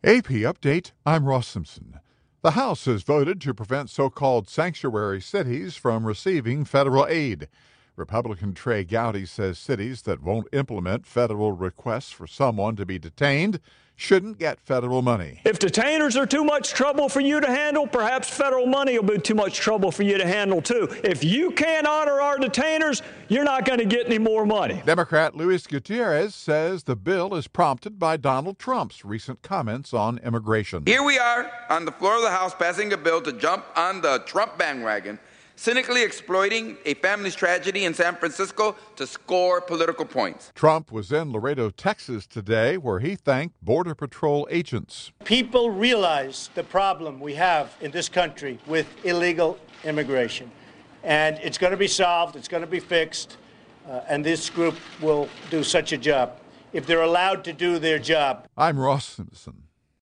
AP Update, I'm Ross Simpson. The House has voted to prevent so-called sanctuary cities from receiving federal aid. Republican Trey Gowdy says cities that won't implement federal requests for someone to be detained shouldn't get federal money. If detainers are too much trouble for you to handle, perhaps federal money will be too much trouble for you to handle, too. If you can't honor our detainers, you're not going to get any more money. Democrat Luis Gutierrez says the bill is prompted by Donald Trump's recent comments on immigration. Here we are on the floor of the House passing a bill to jump on the Trump bandwagon, cynically exploiting a family's tragedy in San Francisco to score political points. Trump was in Laredo, Texas today, where he thanked Border Patrol agents. People realize the problem we have in this country with illegal immigration. And it's going to be solved, it's going to be fixed, and this group will do such a job if they're allowed to do their job. I'm Ross Simpson.